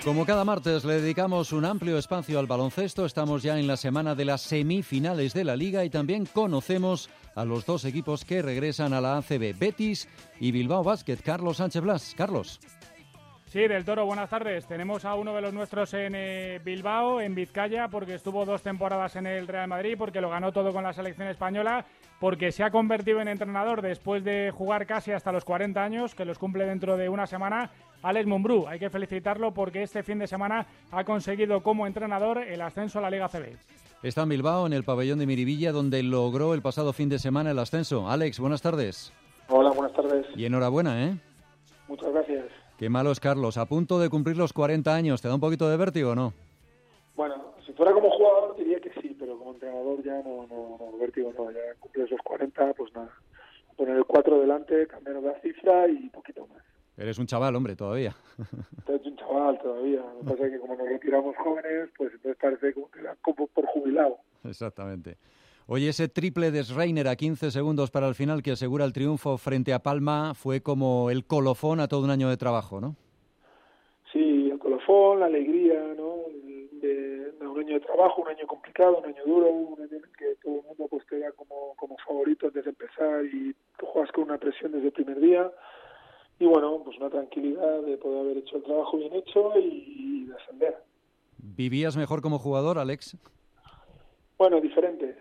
Como cada martes le dedicamos un amplio espacio al baloncesto, estamos ya en la semana de las semifinales de la Liga y también conocemos a los dos equipos que regresan a la ACB, Betis y Bilbao Basket. Carlos Sánchez Blas. Carlos. Sí, del Toro, buenas tardes. Tenemos a uno de los nuestros en Bilbao, en Vizcaya, porque estuvo 2 temporadas en el Real Madrid, porque lo ganó todo con la selección española, porque se ha convertido en entrenador después de jugar casi hasta los 40 años, que los cumple dentro de una semana. Alex Mumbrú, hay que felicitarlo porque este fin de semana ha conseguido como entrenador el ascenso a la Liga ACB. Está en Bilbao, en el pabellón de Miribilla, donde logró el pasado fin de semana el ascenso. Alex, buenas tardes. Hola, buenas tardes. Y enhorabuena, ¿eh? Muchas gracias. Qué malo es Carlos, a punto de cumplir los 40 años. ¿Te da un poquito de vértigo o no? Bueno, si fuera como jugador diría que sí, pero como entrenador ya no, vértigo no. Ya cumples los 40, pues nada. Poner el 4 delante, cambiar la cifra y poquito más. Eres un chaval, hombre, todavía. Eres un chaval todavía. Lo que pasa es que como nos retiramos jóvenes, pues entonces parece como que da como por jubilado. Exactamente. Oye, ese triple de Schreiner a 15 segundos para el final que asegura el triunfo frente a Palma fue como el colofón a todo un año de trabajo, ¿no? Sí, el colofón, la alegría, ¿no? De un año de trabajo, un año complicado, un año duro, un año en el que todo el mundo pues te da como favorito antes de empezar y tú juegas con una presión desde el primer día. Y bueno, pues una tranquilidad de poder haber hecho el trabajo bien hecho y de ascender. ¿Vivías mejor como jugador, Alex? Bueno, diferente.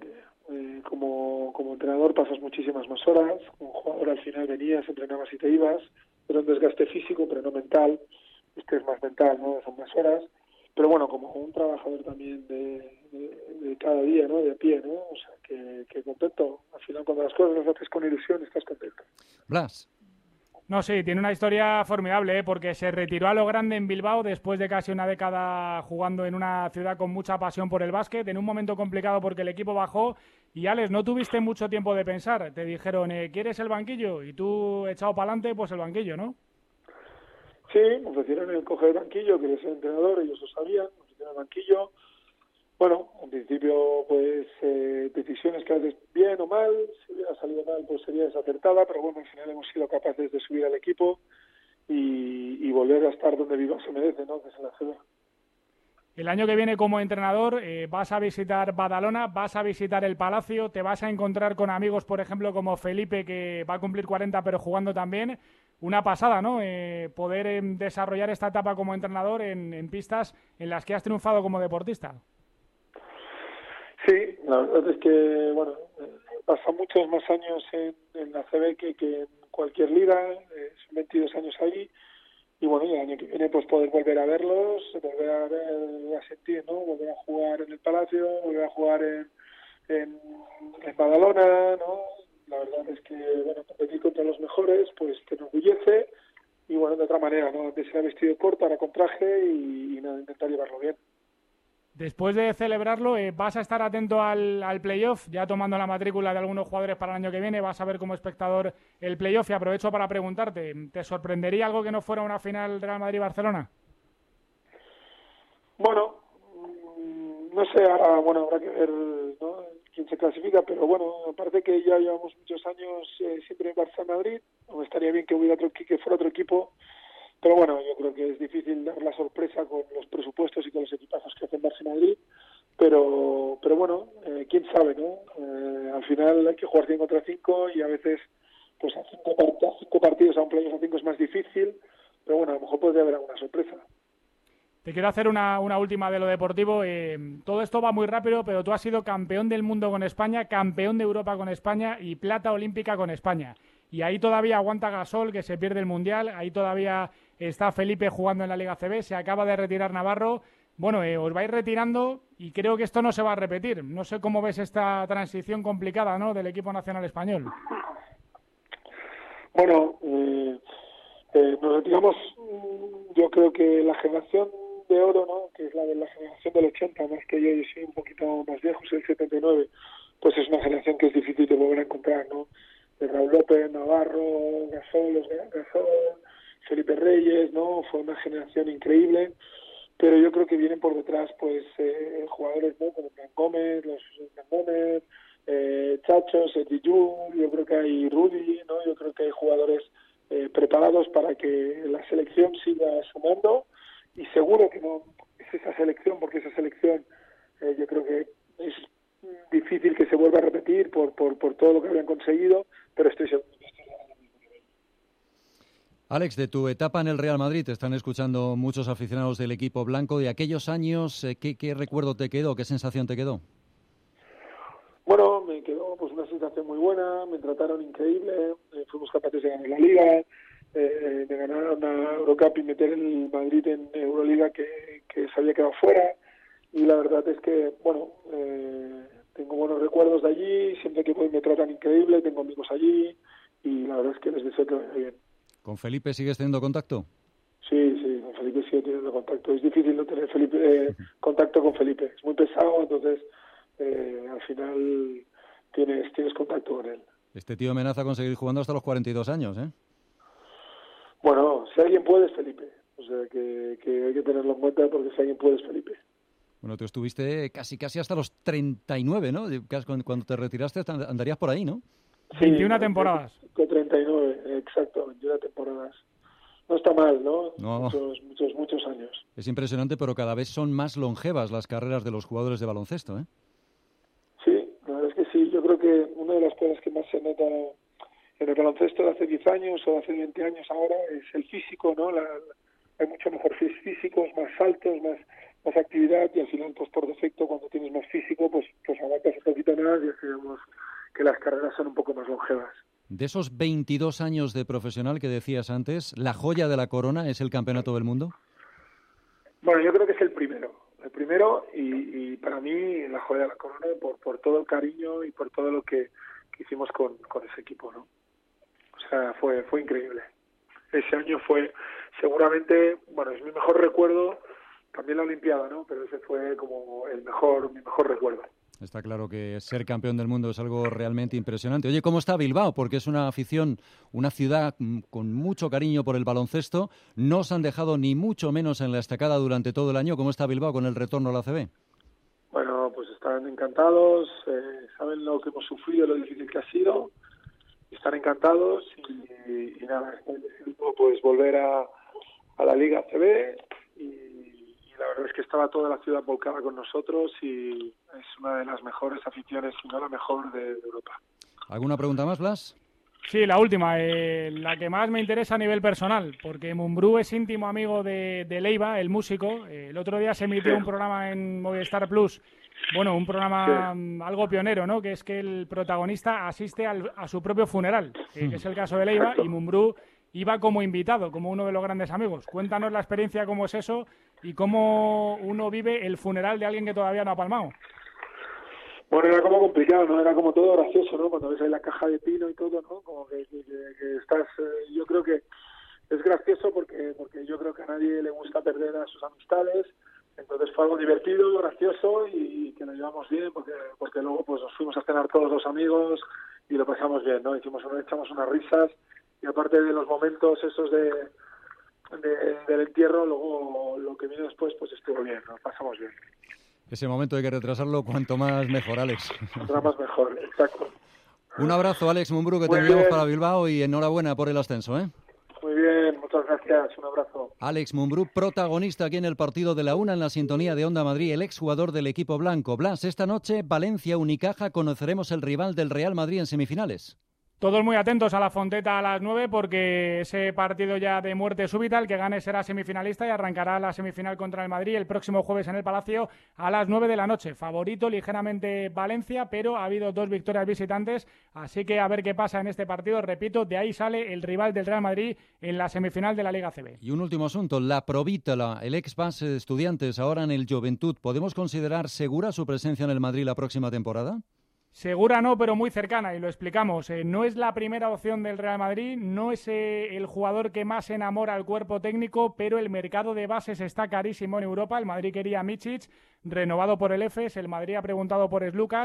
Como entrenador pasas muchísimas más horas, como jugador al final venías, entrenabas y te ibas, era un desgaste físico pero no mental, este es más mental, ¿no? Son más horas, pero bueno, como un trabajador también de cada día, ¿no? De a pie, ¿no? O sea, que contento, al final cuando las cosas las haces con ilusión estás contento. Blas. No, sí, tiene una historia formidable, porque se retiró a lo grande en Bilbao después de casi una década jugando en una ciudad con mucha pasión por el básquet, en un momento complicado porque el equipo bajó. Y Alex, no tuviste mucho tiempo de pensar, te dijeron, ¿quieres el banquillo? Y tú, echado para adelante, pues el banquillo, ¿no? Sí, me ofrecieron el coger el banquillo, quería ser entrenador, ellos lo sabían, me ofrecieron el banquillo. Bueno, en principio, pues decisiones que haces bien o mal, si hubiera salido mal, pues sería desacertada, pero bueno, al final hemos sido capaces de subir al equipo y volver a estar donde Bilbao se merece, ¿no? Que es en la CB. El año que viene como entrenador vas a visitar Badalona, vas a visitar el Palacio, te vas a encontrar con amigos, por ejemplo, como Felipe, que va a cumplir 40 pero jugando también. Una pasada, ¿no? Poder desarrollar esta etapa como entrenador en pistas en las que has triunfado como deportista. Sí, la verdad es que, bueno, pasan muchos más años en la CB que en cualquier liga, son 22 años ahí, y bueno, y el año que viene pues poder volver a verlos, volver a sentir, ¿no? Volver a jugar en el Palacio, volver a jugar en Badalona, ¿no? La verdad es que, bueno, competir contra los mejores, pues te enorgullece, y bueno, de otra manera, ¿no? Antes era vestido corto, ahora con traje y nada, intentar llevarlo bien. Después de celebrarlo, vas a estar atento al playoff, ya tomando la matrícula de algunos jugadores para el año que viene, vas a ver como espectador el playoff y aprovecho para preguntarte, ¿te sorprendería algo que no fuera una final Real Madrid-Barcelona? Bueno, no sé, ahora, bueno, habrá que ver, ¿no?, quién se clasifica, pero bueno, aparte que ya llevamos muchos años siempre en Barça-Madrid, no estaría bien que fuera otro equipo. Pero bueno, yo creo que es difícil dar la sorpresa con los presupuestos y con los equipazos que hacen Barça y Madrid, pero bueno, quién sabe, ¿no? Al final hay que jugar 5 contra 5 y a veces pues a 5 partidos a un playoff a 5 es más difícil, pero bueno, a lo mejor podría haber alguna sorpresa. Te quiero hacer una última de lo deportivo. Todo esto va muy rápido, pero tú has sido campeón del mundo con España, campeón de Europa con España y plata olímpica con España. Y ahí todavía aguanta Gasol, que se pierde el Mundial. Ahí todavía está Felipe jugando en la Liga CB. Se acaba de retirar Navarro. Bueno, os vais retirando y creo que esto no se va a repetir. No sé cómo ves esta transición complicada, ¿no?, del equipo nacional español. Bueno, nos retiramos, yo creo que la generación de oro, ¿no?, que es la de la generación del 80, más que yo soy un poquito más viejo, soy el 79, pues es una generación que es difícil de volver a encontrar, ¿no? De Raúl López, Navarro, Gasol, Felipe Reyes, ¿no? Fue una generación increíble, pero yo creo que vienen por detrás pues jugadores, ¿no?, como Hernán Gómez, Chacho, Sergio, yo creo que hay Rudy, ¿no? Yo creo que hay jugadores preparados para que la selección siga sumando y seguro que no es esa selección, porque esa selección yo creo que es difícil que se vuelva a repetir por todo lo que habían conseguido, pero estoy seguro. Alex, de tu etapa en el Real Madrid te están escuchando muchos aficionados del equipo blanco. De aquellos años, ¿qué recuerdo te quedó? ¿Qué sensación te quedó? Bueno, me quedó pues una sensación muy buena, me trataron increíble, fuimos capaces de ganar la Liga, de ganar una Eurocup y meter el Madrid en Euroliga que se había quedado fuera, y la verdad es que, bueno, tengo buenos recuerdos de allí, siempre que voy me tratan increíble, tengo amigos allí y la verdad es que les deseo que vaya bien. ¿Con Felipe sigues teniendo contacto? Sí, con Felipe sigo teniendo contacto. Es difícil no tener contacto con Felipe, es muy pesado, entonces al final tienes contacto con él. Este tío amenaza con seguir jugando hasta los 42 años, ¿eh? Bueno, si alguien puede es Felipe, o sea que hay que tenerlo en cuenta, porque si alguien puede es Felipe. Bueno, tú estuviste casi hasta los 39, ¿no? Cuando te retiraste andarías por ahí, ¿no? Sí, 21 temporadas. Con 39, exacto, 21 temporadas. No está mal, ¿no? No. Muchos años. Es impresionante, pero cada vez son más longevas las carreras de los jugadores de baloncesto, ¿eh? Sí, la verdad es que sí. Yo creo que una de las cosas que más se nota en el baloncesto de hace 10 años o de hace 20 años ahora es el físico, ¿no? Hay mucho mejor físicos, más saltos, más actividad, y al final, pues por defecto, cuando tienes más físico, pues aguantas un poquito más, y así vemos que las carreras son un poco más longevas. De esos 22 años de profesional que decías antes, ¿la joya de la corona es el Campeonato del Mundo? Bueno, yo creo que es el primero y para mí la joya de la corona por todo el cariño y por todo lo que hicimos con ese equipo, ¿no? O sea, fue increíble. Ese año fue seguramente, bueno, es mi mejor recuerdo, también la Olimpiada, ¿no? Pero ese fue como mi mejor recuerdo. Está claro que ser campeón del mundo es algo realmente impresionante. Oye, ¿cómo está Bilbao? Porque es una afición, una ciudad con mucho cariño por el baloncesto. No os han dejado ni mucho menos en la estacada durante todo el año. ¿Cómo está Bilbao con el retorno a la ACB? Bueno, pues están encantados, saben lo que hemos sufrido, lo difícil que ha sido, están encantados y nada, están decidiendo pues volver a la Liga ACB y la verdad es que estaba toda la ciudad volcada con nosotros y es una de las mejores aficiones, si no la mejor de Europa. ¿Alguna pregunta más, Blas? Sí, la última, la que más me interesa a nivel personal, porque Mumbrú es íntimo amigo de Leiva, el músico. El otro día se emitió un programa en Movistar Plus, bueno, un programa algo pionero, ¿no? Que es que el protagonista asiste a su propio funeral, que es el caso de Leiva, y Mumbrú iba como invitado, como uno de los grandes amigos. Cuéntanos la experiencia, cómo es eso y cómo uno vive el funeral de alguien que todavía no ha palmado. Bueno, era como complicado, ¿no? Era como todo gracioso, ¿no? Cuando ves ahí la caja de pino y todo, ¿no? Como que estás... yo creo que es gracioso porque yo creo que a nadie le gusta perder a sus amistades. Entonces fue algo divertido, gracioso y que lo llevamos bien porque luego pues nos fuimos a cenar todos los amigos y lo pasamos bien, ¿no? Echamos unas risas y aparte de los momentos esos del entierro, luego lo que vino después pues estuvo bien, nos pasamos bien. Ese momento hay que retrasarlo cuanto más mejor, Alex. Cuanto más mejor, exacto. Un abrazo, Alex Mumbrú, que te enviamos para Bilbao y enhorabuena por el ascenso, ¿eh? Muy bien, muchas gracias, un abrazo. Alex Mumbrú, protagonista aquí en el partido de la una en la sintonía de Onda Madrid, el exjugador del equipo blanco. Blas, esta noche Valencia-Unicaja, conoceremos el rival del Real Madrid en semifinales. Todos muy atentos a la Fonteta a las 9 porque ese partido ya de muerte súbita, el que gane será semifinalista y arrancará la semifinal contra el Madrid el próximo jueves en el Palacio a las 9 de la noche. Favorito ligeramente Valencia, pero ha habido 2 victorias visitantes, así que a ver qué pasa en este partido. Repito, de ahí sale el rival del Real Madrid en la semifinal de la Liga ACB. Y un último asunto, la Provítola, el ex base de Estudiantes, ahora en el Joventut, ¿podemos considerar segura su presencia en el Madrid la próxima temporada? Segura no, pero muy cercana, y lo explicamos. No es la primera opción del Real Madrid, no es el jugador que más enamora al cuerpo técnico, pero el mercado de bases está carísimo en Europa. El Madrid quería a Mičić, renovado por el EFES, el Madrid ha preguntado por Slucas,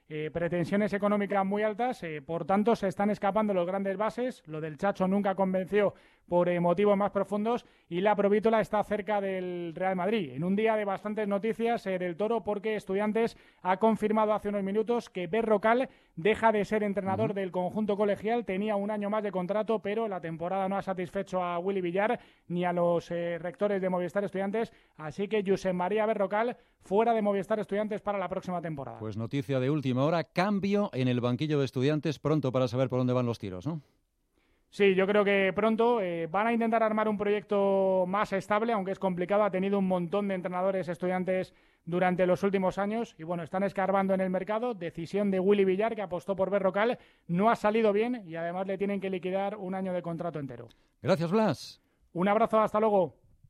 pretensiones económicas muy altas, por tanto se están escapando los grandes bases. Lo del Chacho nunca convenció por motivos más profundos, y la Provítola está cerca del Real Madrid. En un día de bastantes noticias del Toro, porque Estudiantes ha confirmado hace unos minutos que Berrocal deja de ser entrenador del conjunto colegial. Tenía un año más de contrato, pero la temporada no ha satisfecho a Willy Villar ni a los rectores de Movistar Estudiantes, así que Josep María Berrocal fuera de Movistar Estudiantes para la próxima temporada. Pues noticia de última hora, cambio en el banquillo de Estudiantes, pronto para saber por dónde van los tiros, ¿no? Sí, yo creo que pronto van a intentar armar un proyecto más estable, aunque es complicado. Ha tenido un montón de entrenadores Estudiantes durante los últimos años y bueno, están escarbando en el mercado. Decisión de Willy Villar, que apostó por Berrocal, no ha salido bien y además le tienen que liquidar un año de contrato entero. Gracias, Blas. Un abrazo, hasta luego.